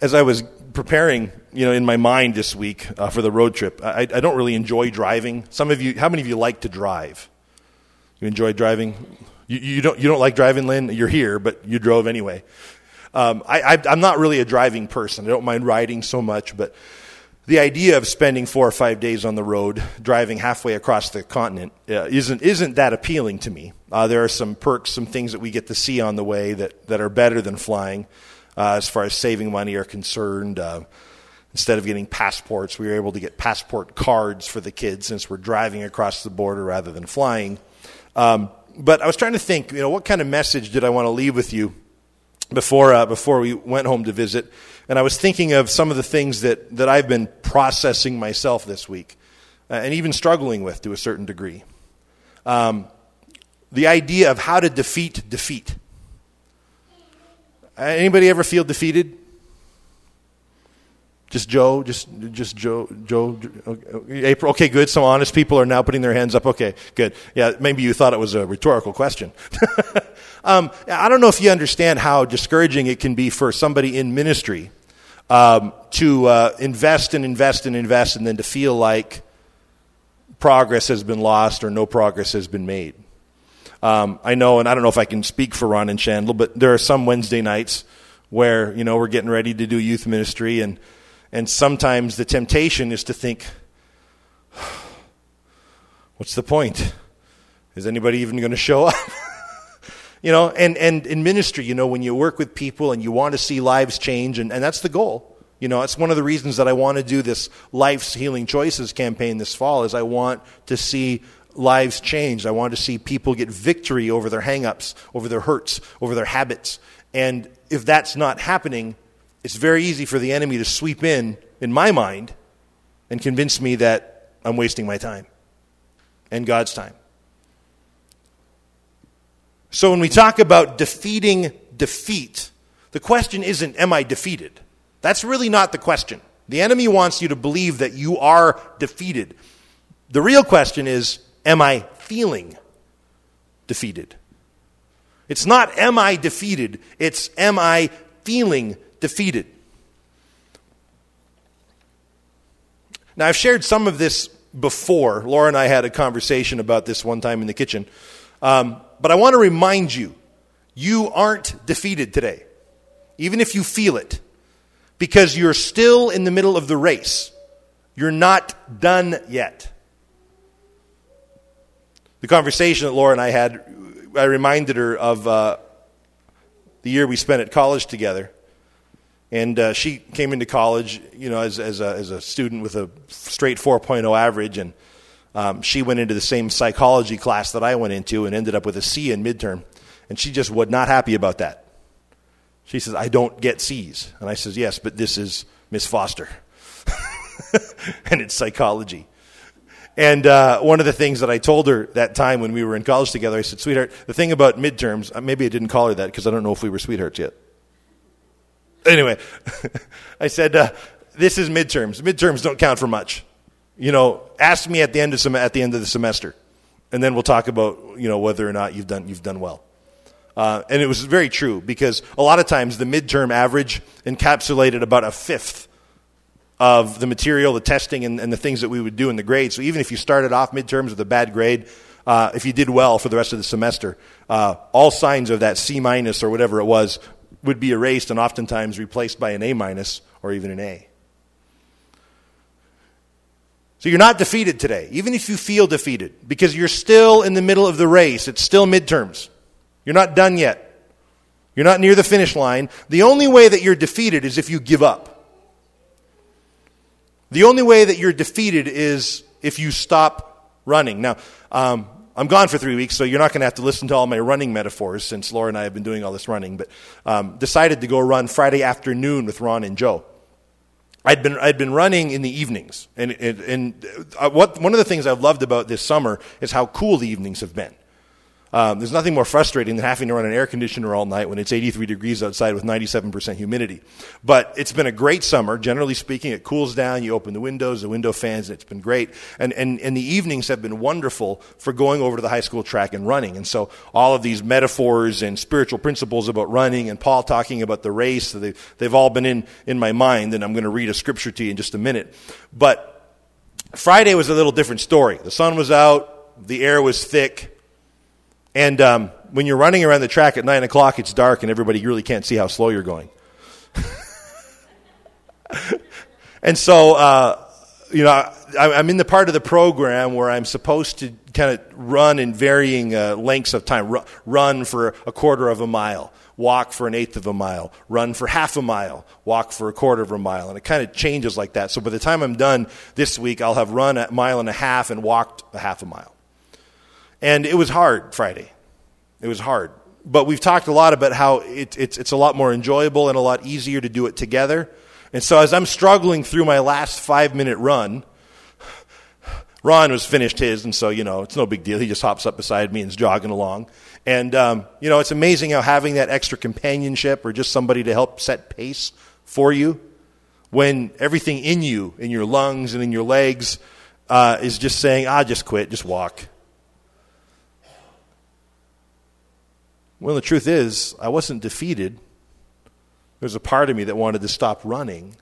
as I was preparing, in my mind this week for the road trip, I don't really enjoy driving. How many of you like to drive? You enjoy driving? You don't like driving, Lynn? You're here, but you drove anyway. I'm not really a driving person. I don't mind riding so much, but the idea of spending 4 or 5 days on the road, driving halfway across the continent, isn't that appealing to me. There are some perks, some things that we get to see on the way that are better than flying, as far as saving money are concerned. Instead of getting passports, we were able to get passport cards for the kids since we're driving across the border rather than flying. But I was trying to think, what kind of message did I want to leave with you before we went home to visit? And I was thinking of some of the things that I've been processing myself this week, and even struggling with to a certain degree. The idea of how to defeat defeat. Anybody ever feel defeated? Just Joe? Just Joe? April? Okay, good. Some honest people are now putting their hands up. Okay, good. Yeah, maybe you thought it was a rhetorical question. I don't know if you understand how discouraging it can be for somebody in ministry to invest and invest and invest, and then to feel like progress has been lost or no progress has been made. I know, and I don't know if I can speak for Ron and Chandler, but there are some Wednesday nights where, we're getting ready to do youth ministry, and sometimes the temptation is to think, what's the point? Is anybody even going to show up? And in ministry, when you work with people and you want to see lives change, and that's the goal. It's one of the reasons that I want to do this Life's Healing Choices campaign this fall, is I want to see lives change. I want to see people get victory over their hang-ups, over their hurts, over their habits. And if that's not happening, it's very easy for the enemy to sweep in my mind, and convince me that I'm wasting my time and God's time. So when we talk about defeating defeat, the question isn't, am I defeated? That's really not the question. The enemy wants you to believe that you are defeated. The real question is, am I feeling defeated? It's not, am I defeated? It's, am I feeling defeated? Now, I've shared some of this before. Laura and I had a conversation about this one time in the kitchen. But I want to remind you, you aren't defeated today, even if you feel it, because you're still in the middle of the race. You're not done yet. The conversation that Laura and I had, I reminded her of the year we spent at college together. And she came into college, as a student with a straight 4.0 average, and she went into the same psychology class that I went into and ended up with a C in midterm. And she just was not happy about that. She says, I don't get C's. And I says, yes, but this is Miss Foster. And it's psychology. And one of the things that I told her that time when we were in college together, I said, sweetheart, the thing about midterms, maybe I didn't call her that because I don't know if we were sweethearts yet. Anyway, I said, this is midterms. Midterms don't count for much. Ask me at the end of the semester, and then we'll talk about, whether or not you've done well. And it was very true, because a lot of times the midterm average encapsulated about a fifth of the material, the testing, and the things that we would do in the grade. So even if you started off midterms with a bad grade, if you did well for the rest of the semester, all signs of that C- or whatever it was would be erased and oftentimes replaced by an A- or even an A. So you're not defeated today, even if you feel defeated, because you're still in the middle of the race. It's still midterms. You're not done yet. You're not near the finish line. The only way that you're defeated is if you give up. The only way that you're defeated is if you stop running. Now, I'm gone for 3 weeks, so you're not going to have to listen to all my running metaphors since Laura and I have been doing all this running, but decided to go run Friday afternoon with Ron and Joe. I'd been running in the evenings, and one of the things I've loved about this summer is how cool the evenings have been. There's nothing more frustrating than having to run an air conditioner all night when it's 83 degrees outside with 97% humidity. But it's been a great summer. Generally speaking, it cools down. You open the windows, the window fans, and it's been great. And the evenings have been wonderful for going over to the high school track and running. And so all of these metaphors and spiritual principles about running and Paul talking about the race, they've all been in my mind, and I'm going to read a scripture to you in just a minute. But Friday was a little different story. The sun was out, the air was thick, and when you're running around the track at 9 o'clock, it's dark and everybody really can't see how slow you're going. And so, I'm in the part of the program where I'm supposed to kind of run in varying lengths of time. Run for a quarter of a mile, walk for an eighth of a mile, run for half a mile, walk for a quarter of a mile. And it kind of changes like that. So by the time I'm done this week, I'll have run a mile and a half and walked a half a mile. And it was hard Friday. It was hard. But we've talked a lot about how it's a lot more enjoyable and a lot easier to do it together. And so as I'm struggling through my last 5-minute run, Ron was finished his, and so, it's no big deal. He just hops up beside me and is jogging along. And, it's amazing how having that extra companionship or just somebody to help set pace for you when everything in you, in your lungs and in your legs, is just saying, just quit, just walk. Well, the truth is, I wasn't defeated. There's a part of me that wanted to stop running.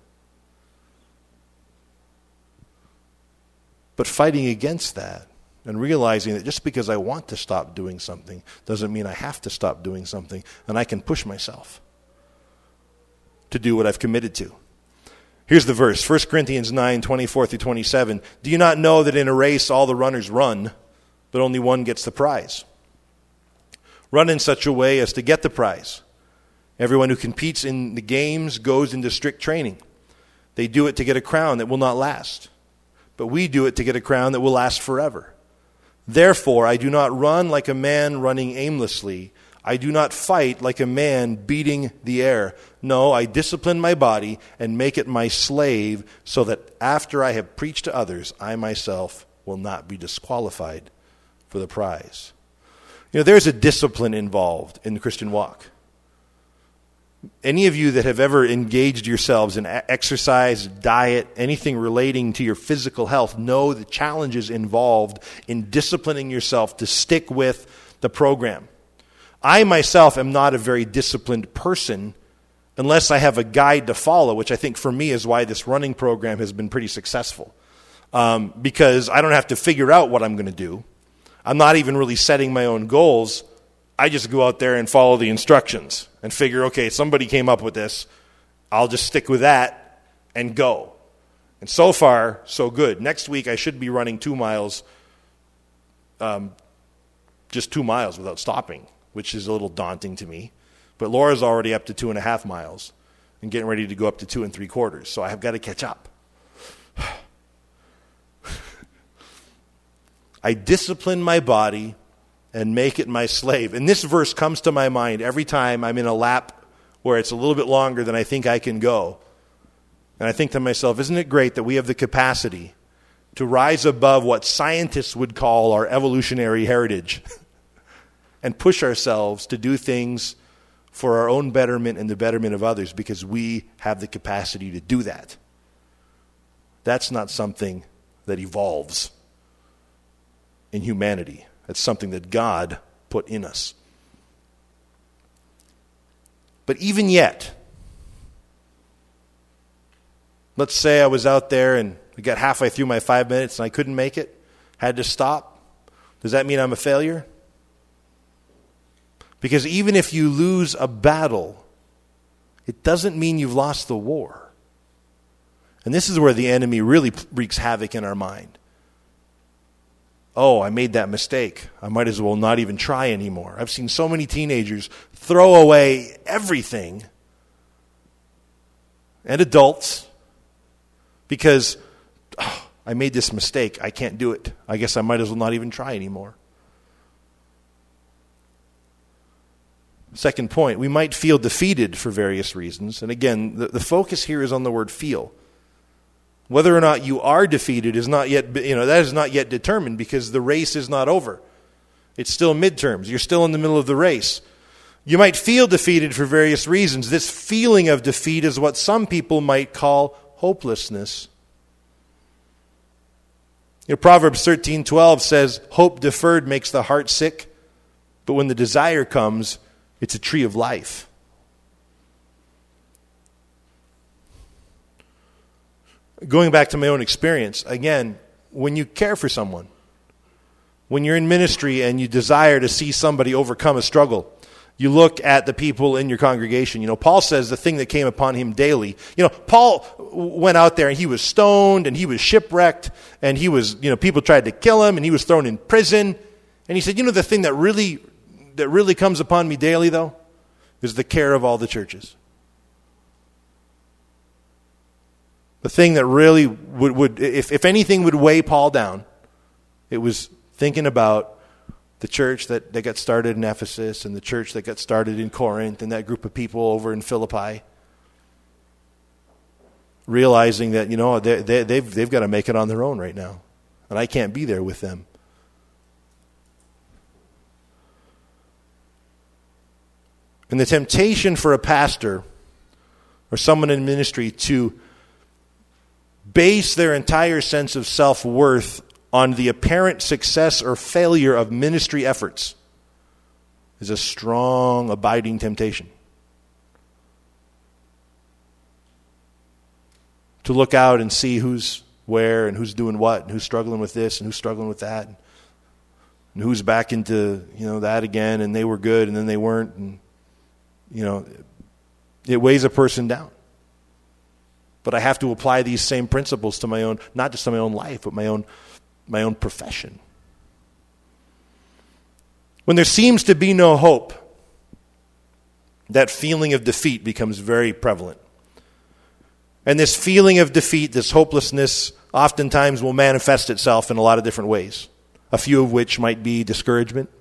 But fighting against that and realizing that just because I want to stop doing something doesn't mean I have to stop doing something, and I can push myself to do what I've committed to. Here's the verse, 1 Corinthians 9, 24 through 27. Do you not know that in a race all the runners run, but only one gets the prize? Run in such a way as to get the prize. Everyone who competes in the games goes into strict training. They do it to get a crown that will not last. But we do it to get a crown that will last forever. Therefore, I do not run like a man running aimlessly. I do not fight like a man beating the air. No, I discipline my body and make it my slave so that after I have preached to others, I myself will not be disqualified for the prize. There's a discipline involved in the Christian walk. Any of you that have ever engaged yourselves in exercise, diet, anything relating to your physical health know the challenges involved in disciplining yourself to stick with the program. I myself am not a very disciplined person unless I have a guide to follow, which I think for me is why this running program has been pretty successful. Because I don't have to figure out what I'm going to do. I'm not even really setting my own goals. I just go out there and follow the instructions and figure, okay, somebody came up with this. I'll just stick with that and go. And so far, so good. Next week, I should be running 2 miles, just 2 miles without stopping, which is a little daunting to me. But Laura's already up to 2.5 miles and getting ready to go up to 2 3/4. So I have got to catch up. I discipline my body and make it my slave. And this verse comes to my mind every time I'm in a lap where it's a little bit longer than I think I can go. And I think to myself, isn't it great that we have the capacity to rise above what scientists would call our evolutionary heritage and push ourselves to do things for our own betterment and the betterment of others because we have the capacity to do that. That's not something that evolves in humanity. It's something that God put in us. But even yet, let's say I was out there and I got halfway through my 5 minutes and I couldn't make it, had to stop. Does that mean I'm a failure? Because even if you lose a battle, it doesn't mean you've lost the war. And this is where the enemy really wreaks havoc in our mind. Oh, I made that mistake. I might as well not even try anymore. I've seen so many teenagers throw away everything, and adults, because I made this mistake. I can't do it. I guess I might as well not even try anymore. Second point, we might feel defeated for various reasons. And again, the focus here is on the word feel. Whether or not you are defeated is not yet, that is not yet determined because the race is not over. It's still midterms. You're still in the middle of the race. You might feel defeated for various reasons. This feeling of defeat is what some people might call hopelessness. Proverbs 13:12 says, "Hope deferred makes the heart sick, but when the desire comes, it's a tree of life." Going back to my own experience, again, when you care for someone, when you're in ministry and you desire to see somebody overcome a struggle, you look at the people in your congregation. Paul says the thing that came upon him daily. Paul went out there and he was stoned and he was shipwrecked and he was, people tried to kill him and he was thrown in prison. And he said, the thing that really comes upon me daily, though, is the care of all the churches. The thing that really would if anything would weigh Paul down, it was thinking about the church that got started in Ephesus and the church that got started in Corinth and that group of people over in Philippi. Realizing that, they've got to make it on their own right now. And I can't be there with them. And the temptation for a pastor or someone in ministry to base their entire sense of self-worth on the apparent success or failure of ministry efforts is a strong, abiding temptation. To look out and see who's where and who's doing what and who's struggling with this and who's struggling with that and who's back into, that again and they were good and then they weren't, and it weighs a person down. But I have to apply these same principles to my own, not just to my own life, but my own profession. When there seems to be no hope, that feeling of defeat becomes very prevalent. And this feeling of defeat, this hopelessness, oftentimes will manifest itself in a lot of different ways, a few of which might be discouragement.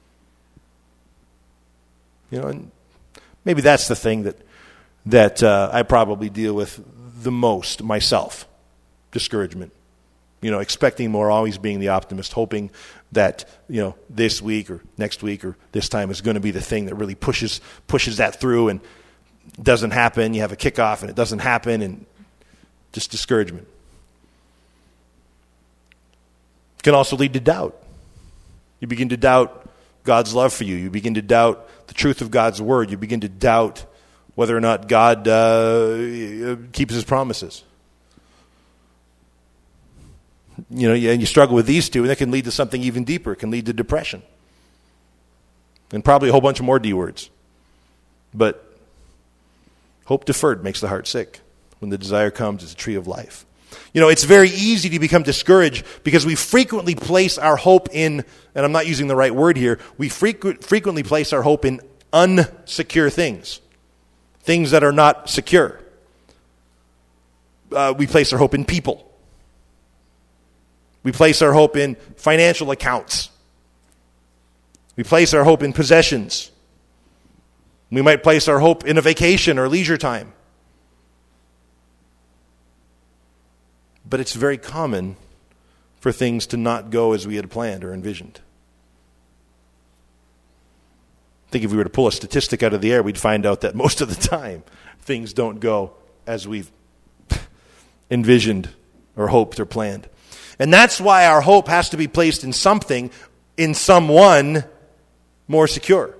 And maybe that's the thing that I probably deal with the most myself, discouragement. Expecting more, always being the optimist, hoping that, this week or next week or this time is going to be the thing that really pushes that through, and doesn't happen. You have a kickoff and it doesn't happen, and just discouragement. It can also lead to doubt. You begin to doubt God's love for you. You begin to doubt the truth of God's word. You begin to doubt whether or not God keeps his promises. And you struggle with these two, and that can lead to something even deeper. It can lead to depression. And probably a whole bunch of more D words. But hope deferred makes the heart sick. When the desire comes, it's a tree of life. It's very easy to become discouraged because we frequently place our hope in, and I'm not using the right word here, we frequently place our hope in unsecure things. Things that are not secure. We place our hope in people. We place our hope in financial accounts. We place our hope in possessions. We might place our hope in a vacation or leisure time. But it's very common for things to not go as we had planned or envisioned. I think if we were to pull a statistic out of the air, we'd find out that most of the time things don't go as we've envisioned or hoped or planned. And that's why our hope has to be placed in something, in someone more secure.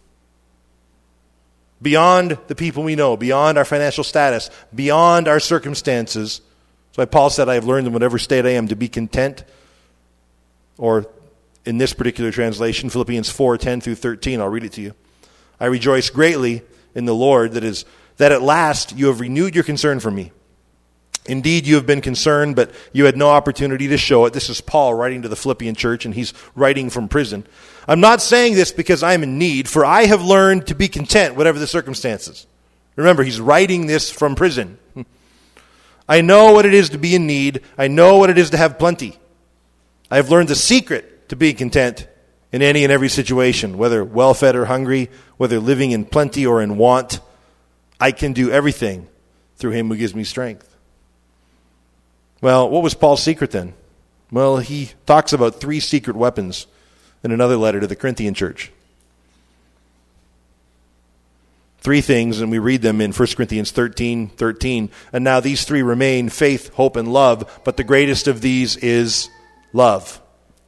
Beyond the people we know, beyond our financial status, beyond our circumstances. That's why Paul said, I have learned in whatever state I am to be content. Or in this particular translation, Philippians 4:10 through 13, I'll read it to you. I rejoice greatly in the Lord that at last you have renewed your concern for me. Indeed, you have been concerned, but you had no opportunity to show it. This is Paul writing to the Philippian church, and he's writing from prison. I'm not saying this because I'm in need, for I have learned to be content, whatever the circumstances. Remember, he's writing this from prison. I know what it is to be in need. I know what it is to have plenty. I have learned the secret to being content in any and every situation, whether well-fed or hungry, whether living in plenty or in want. I can do everything through him who gives me strength. Well, what was Paul's secret then? Well, he talks about 3 secret weapons in another letter to the Corinthian church. 3 things, and we read them in 1 Corinthians 13:13. And now these 3 remain, faith, hope, and love, but the greatest of these is love.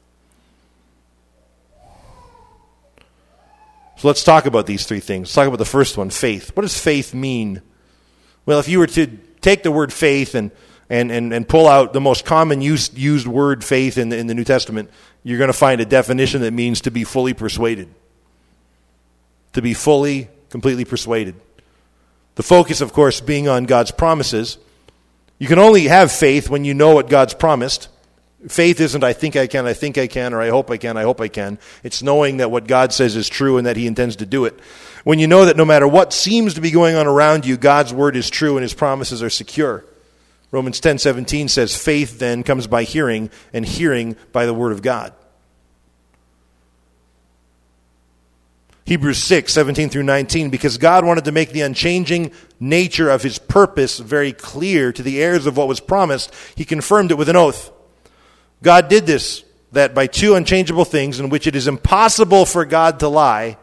So let's talk about these 3 things. Let's talk about the first one, faith. What does faith mean? Well, if you were to take the word faith and pull out the most common used word faith in the New Testament, you're going to find a definition that means to be fully persuaded. To be fully, completely persuaded. The focus, of course, being on God's promises. You can only have faith when you know what God's promised. Faith isn't I think I can, or I hope I can. It's knowing that what God says is true and that He intends to do it. When you know that no matter what seems to be going on around you, God's word is true and His promises are secure. Romans 10:17 says, faith then comes by hearing, and hearing by the word of God. Hebrews 6:17-19, because God wanted to make the unchanging nature of His purpose very clear to the heirs of what was promised, He confirmed it with an oath. God did this, that by 2 unchangeable things in which it is impossible for God to lie,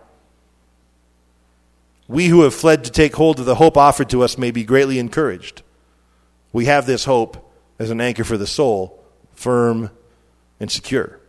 we who have fled to take hold of the hope offered to us may be greatly encouraged. We have this hope as an anchor for the soul, firm and secure.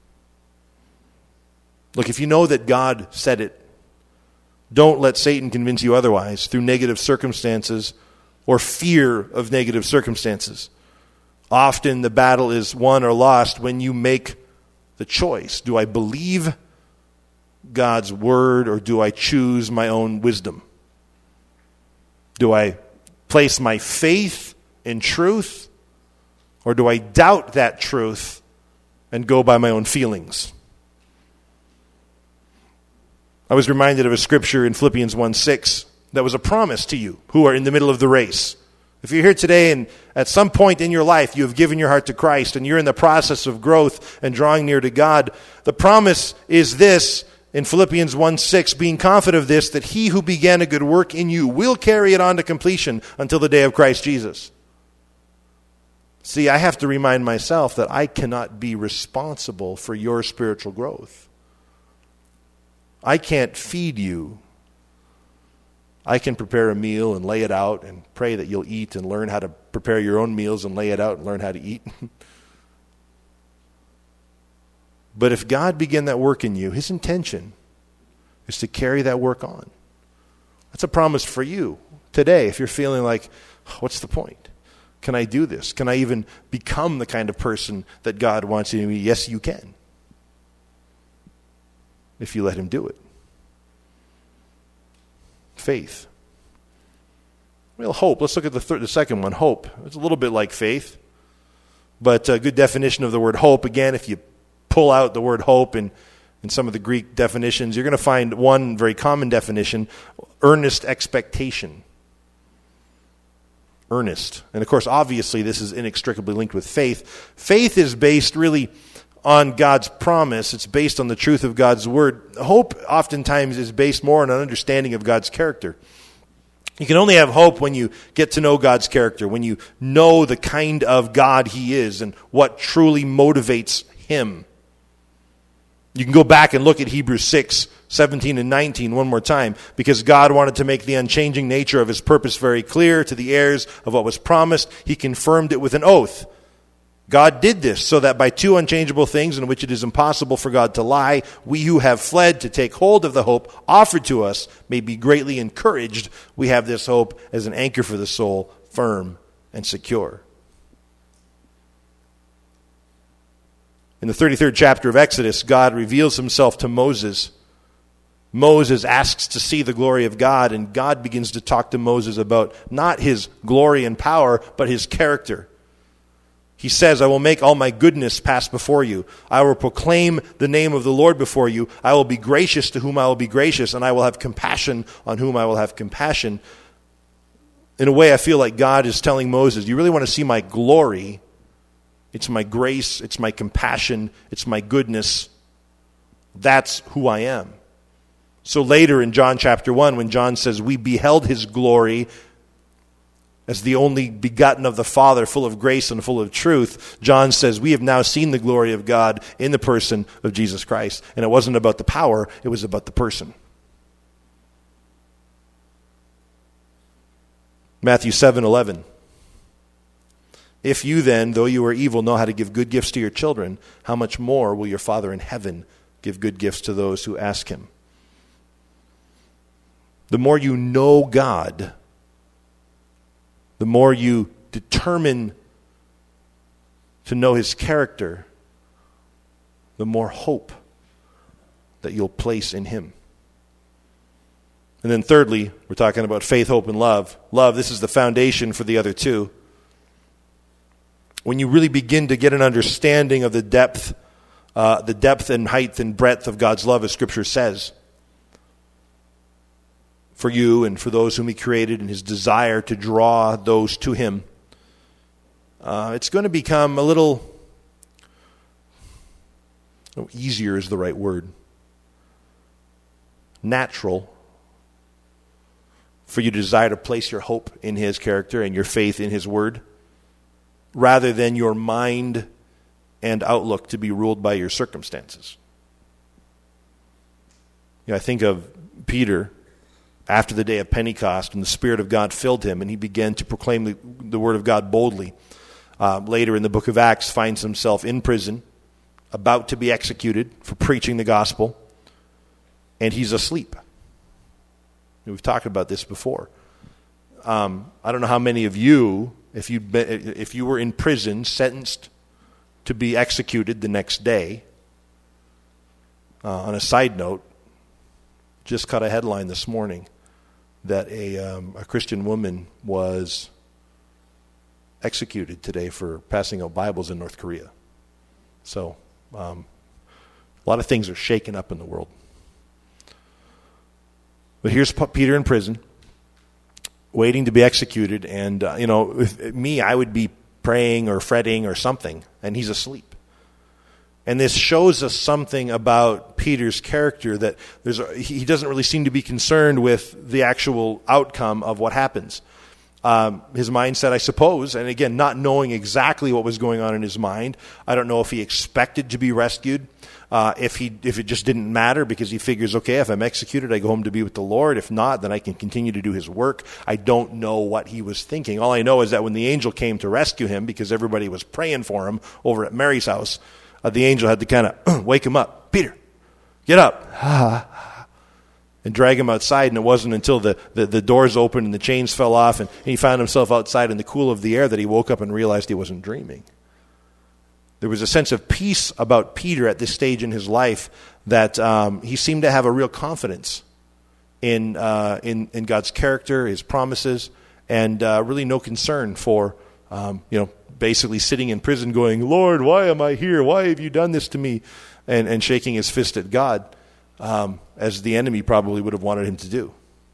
Look, if you know that God said it, don't let Satan convince you otherwise through negative circumstances or fear of negative circumstances. Often the battle is won or lost when you make the choice. Do I believe God's word, or do I choose my own wisdom? Do I place my faith in truth, or do I doubt that truth and go by my own feelings? I was reminded of a scripture in Philippians 1:6 that was a promise to you who are in the middle of the race. If you're here today and at some point in your life you have given your heart to Christ and you're in the process of growth and drawing near to God, the promise is this in Philippians 1:6, being confident of this, that He who began a good work in you will carry it on to completion until the day of Christ Jesus. See, I have to remind myself that I cannot be responsible for your spiritual growth. I can't feed you. I can prepare a meal and lay it out and pray that you'll eat and learn how to prepare your own meals and lay it out and learn how to eat. But if God began that work in you, His intention is to carry that work on. That's a promise for you today. If you're feeling like, what's the point? Can I do this? Can I even become the kind of person that God wants you to be? Yes, you can. If you let Him do it. Faith. Well, hope. Let's look at the second one, hope. It's a little bit like faith, but a good definition of the word hope. Again, if you pull out the word hope in some of the Greek definitions, you're going to find one very common definition, earnest expectation. Earnest. And of course, obviously, this is inextricably linked with faith. Faith is based really on God's promise. It's based on the truth of God's word. Hope oftentimes is based more on an understanding of God's character. You can only have hope when you get to know God's character, when you know the kind of God He is and what truly motivates Him. You can go back and look at Hebrews 6:17 and 19 one more time, because God wanted to make the unchanging nature of His purpose very clear to the heirs of what was promised. He confirmed it with an oath. God did this so that by 2 unchangeable things in which it is impossible for God to lie, we who have fled to take hold of the hope offered to us may be greatly encouraged. We have this hope as an anchor for the soul, firm and secure. In the 33rd chapter of Exodus, God reveals Himself to Moses. Moses asks to see the glory of God, and God begins to talk to Moses about not His glory and power, but His character. He says, I will make all my goodness pass before you. I will proclaim the name of the Lord before you. I will be gracious to whom I will be gracious, and I will have compassion on whom I will have compassion. In a way, I feel like God is telling Moses, you really want to see my glory? It's my grace, it's my compassion, it's my goodness. That's who I am. So later in John chapter 1, when John says we beheld His glory, as the only begotten of the Father, full of grace and full of truth, John says, we have now seen the glory of God in the person of Jesus Christ. And it wasn't about the power, it was about the person. Matthew 7:11. If you then, though you are evil, know how to give good gifts to your children, how much more will your Father in heaven give good gifts to those who ask him? The more you know God, the more you determine to know his character, the more hope that you'll place in him. And then thirdly, we're talking about faith, hope, and love. Love, this is the foundation for the other two. When you really begin to get an understanding of the depth and height and breadth of God's love, as Scripture says, for you and for those whom he created, and his desire to draw those to him, it's going to become a little easier is the right word, natural for you to desire to place your hope in his character and your faith in his word, rather than your mind and outlook to be ruled by your circumstances. I think of Peter after the day of Pentecost, and the Spirit of God filled him, and he began to proclaim the word of God boldly. Later in the book of Acts, finds himself in prison, about to be executed for preaching the gospel, and he's asleep. We've talked about this before. I don't know how many of you, if you were in prison, sentenced to be executed the next day. On a side note, just caught a headline this morning that a Christian woman was executed today for passing out Bibles in North Korea. So a lot of things are shaken up in the world. But here's Peter in prison, waiting to be executed. And, with me, I would be praying or fretting or something, and he's asleep. And this shows us something about Peter's character, that he doesn't really seem to be concerned with the actual outcome of what happens. His mindset, I suppose, and again, not knowing exactly what was going on in his mind, I don't know if he expected to be rescued, if it just didn't matter because he figures, okay, if I'm executed, I go home to be with the Lord. If not, then I can continue to do his work. I don't know what he was thinking. All I know is that when the angel came to rescue him, because everybody was praying for him over at Mary's house, the angel had to kind of wake him up. Peter, get up. And drag him outside, and it wasn't until the doors opened and the chains fell off and he found himself outside in the cool of the air that he woke up and realized he wasn't dreaming. There was a sense of peace about Peter at this stage in his life that he seemed to have a real confidence in God's character, his promises, and really no concern for basically sitting in prison going, Lord, why am I here? Why have you done this to me? And shaking his fist at God, as the enemy probably would have wanted him to do.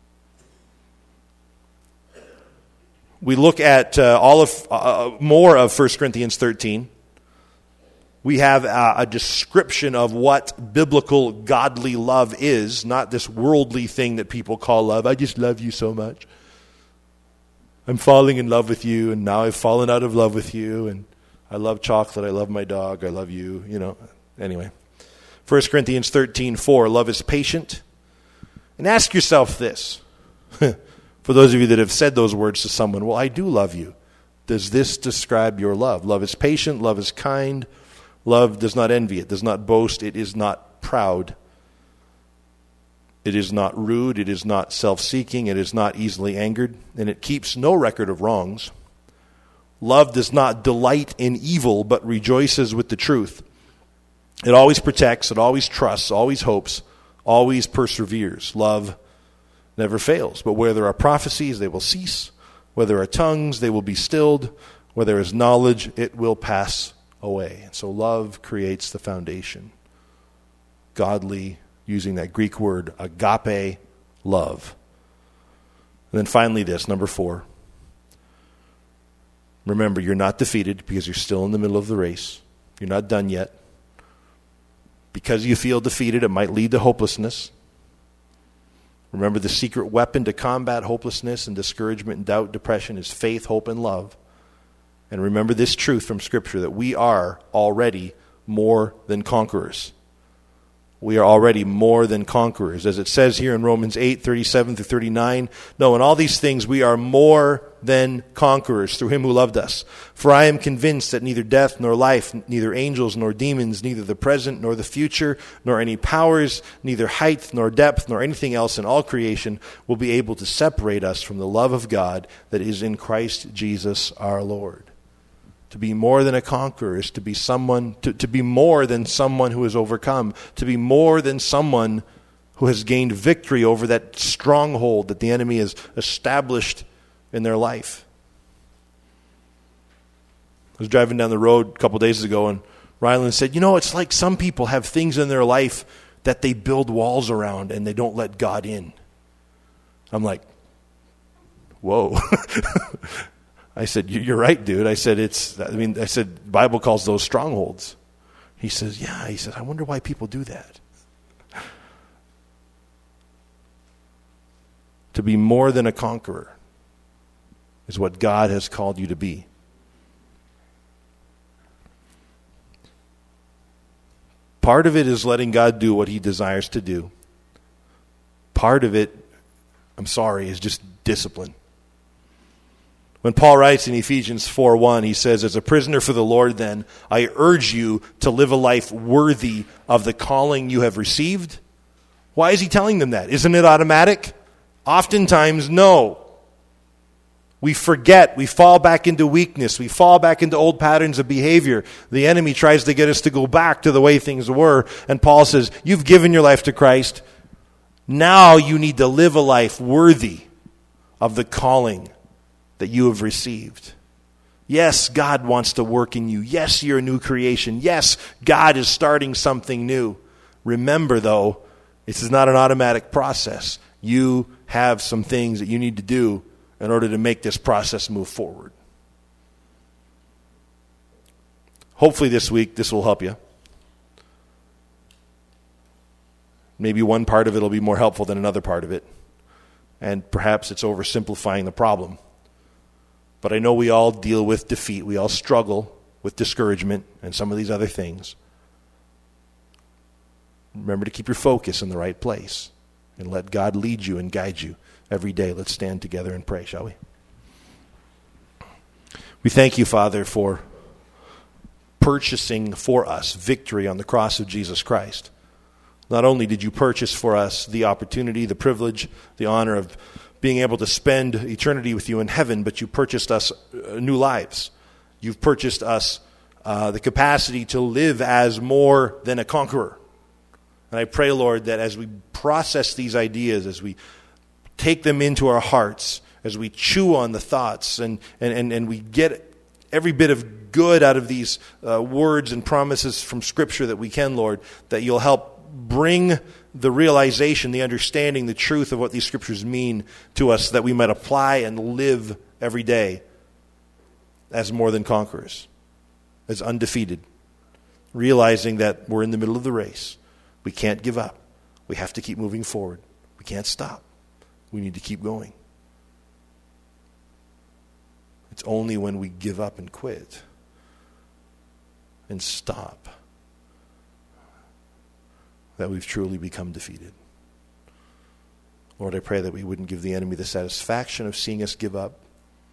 We look at more of 1 Corinthians 13. We have a description of what biblical godly love is, not this worldly thing that people call love. I just love you so much. I'm falling in love with you, and now I've fallen out of love with you, and I love chocolate, I love my dog, I love you, Anyway, 1 Corinthians 13:4, love is patient. And ask yourself this, for those of you that have said those words to someone, well, I do love you. Does this describe your love? Love is patient, love is kind, love does not envy, it does not boast, it is not proud. It is not rude, it is not self-seeking, it is not easily angered, and it keeps no record of wrongs. Love does not delight in evil, but rejoices with the truth. It always protects, it always trusts, always hopes, always perseveres. Love never fails. But where there are prophecies, they will cease. Where there are tongues, they will be stilled. Where there is knowledge, it will pass away. And so love creates the foundation. Godly, using that Greek word, agape, love. And then finally this, number 4. Remember, you're not defeated because you're still in the middle of the race. You're not done yet. Because you feel defeated, it might lead to hopelessness. Remember, the secret weapon to combat hopelessness and discouragement and doubt, depression is faith, hope, and love. And remember this truth from Scripture, that we are already more than conquerors. We are already more than conquerors. As it says here in Romans 8:37-39, no, in all these things we are more than conquerors through him who loved us. For I am convinced that neither death nor life, neither angels nor demons, neither the present nor the future, nor any powers, neither height nor depth, nor anything else in all creation will be able to separate us from the love of God that is in Christ Jesus our Lord. To be more than a conqueror is to be someone, to be more than someone who has overcome, to be more than someone who has gained victory over that stronghold that the enemy has established in their life. I was driving down the road a couple days ago, and Ryland said, it's like some people have things in their life that they build walls around and they don't let God in. I'm like, whoa. I said, you're right, dude. I said, the Bible calls those strongholds. He says, yeah. He says, I wonder why people do that. To be more than a conqueror is what God has called you to be. Part of it is letting God do what he desires to do. Part of it, is just discipline. When Paul writes in Ephesians 4:1, he says, as a prisoner for the Lord, then, I urge you to live a life worthy of the calling you have received. Why is he telling them that? Isn't it automatic? Oftentimes, no. We forget. We fall back into weakness. We fall back into old patterns of behavior. The enemy tries to get us to go back to the way things were. And Paul says, you've given your life to Christ. Now you need to live a life worthy of the calling that you have received. Yes, God wants to work in you. Yes, you're a new creation. Yes, God is starting something new. Remember, though, this is not an automatic process. You have some things that you need to do in order to make this process move forward. Hopefully this week, this will help you. Maybe one part of it will be more helpful than another part of it. And perhaps it's oversimplifying the problem. But I know we all deal with defeat. We all struggle with discouragement and some of these other things. Remember to keep your focus in the right place and let God lead you and guide you every day. Let's stand together and pray, shall we? We thank you, Father, for purchasing for us victory on the cross of Jesus Christ. Not only did you purchase for us the opportunity, the privilege, the honor of being able to spend eternity with you in heaven, but you purchased us new lives. You've purchased us the capacity to live as more than a conqueror. And I pray, Lord, that as we process these ideas, as we take them into our hearts, as we chew on the thoughts, and we get every bit of good out of these words and promises from Scripture that we can, Lord, that you'll help bring the realization, the understanding, the truth of what these Scriptures mean to us, that we might apply and live every day as more than conquerors, as undefeated, realizing that we're in the middle of the race. We can't give up. We have to keep moving forward. We can't stop. We need to keep going. It's only when we give up and quit and stop that we've truly become defeated. Lord, I pray that we wouldn't give the enemy the satisfaction of seeing us give up.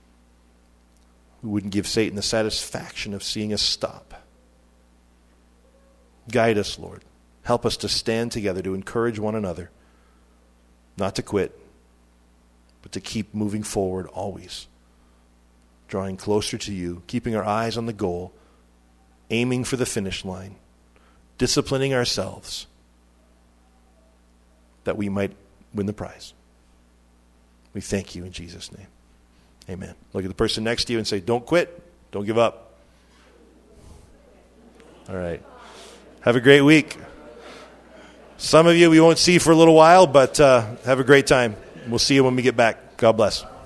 We wouldn't give Satan the satisfaction of seeing us stop. Guide us, Lord. Help us to stand together, to encourage one another, not to quit, but to keep moving forward always, drawing closer to you, keeping our eyes on the goal, aiming for the finish line, disciplining ourselves, that we might win the prize. We thank you in Jesus' name. Amen. Look at the person next to you and say, don't quit. Don't give up. All right. Have a great week. Some of you we won't see for a little while, but have a great time. We'll see you when we get back. God bless.